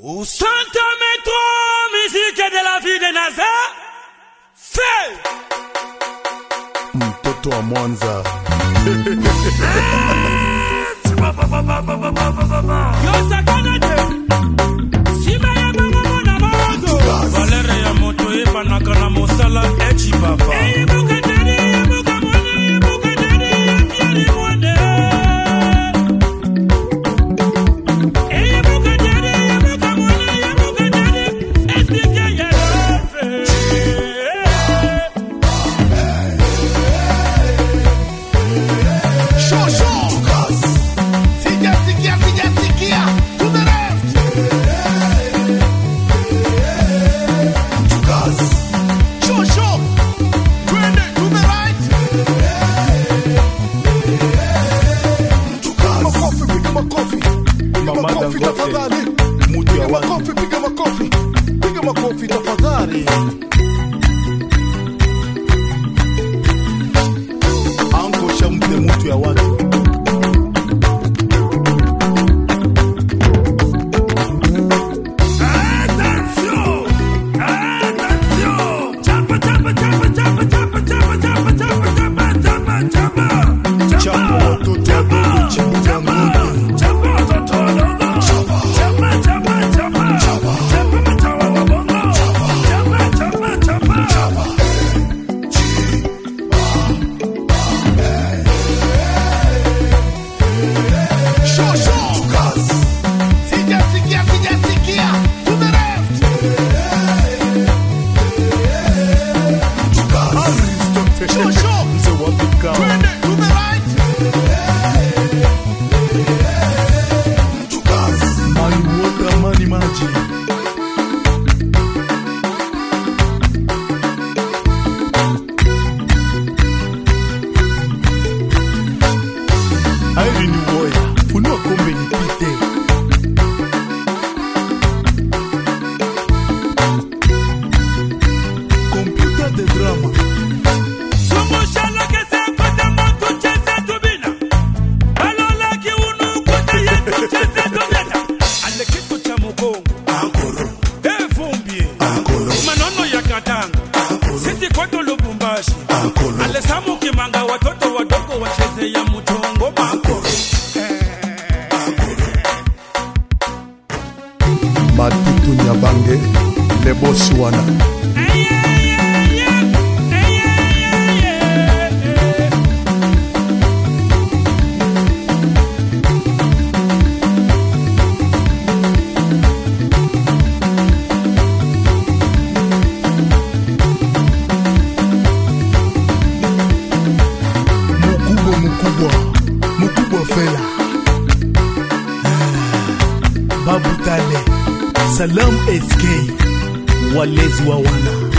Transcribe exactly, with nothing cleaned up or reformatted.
Au Santa Metro, musique de la vie de Naza. Fais mtoto wa Mwanza. Yo sakanate Sima ya mama mona moto Valere ya moto eba nakana mosala echi papa Eye buka tani, eye buka mwone, eye buka tani, eye fieri mwone Eye buka tani, eye buka mwone, eye buka tani Estike ya lofe Show, show! Sikia, sikia, sikia, sikia! To the left! Show, show! Twende, to the right! Makofi, piga makofi! Piga makofi tafadhali! Piga makofi, piga makofi! Piga makofi tafadhali! Anko shamte mtu ya watu. Alesamu kimanga watoto wadogo wacheze ya mutongo makoro Matutu Nyabange le boss wana Mukubwa Fela Babu Tale Salam S K Walezi wa wana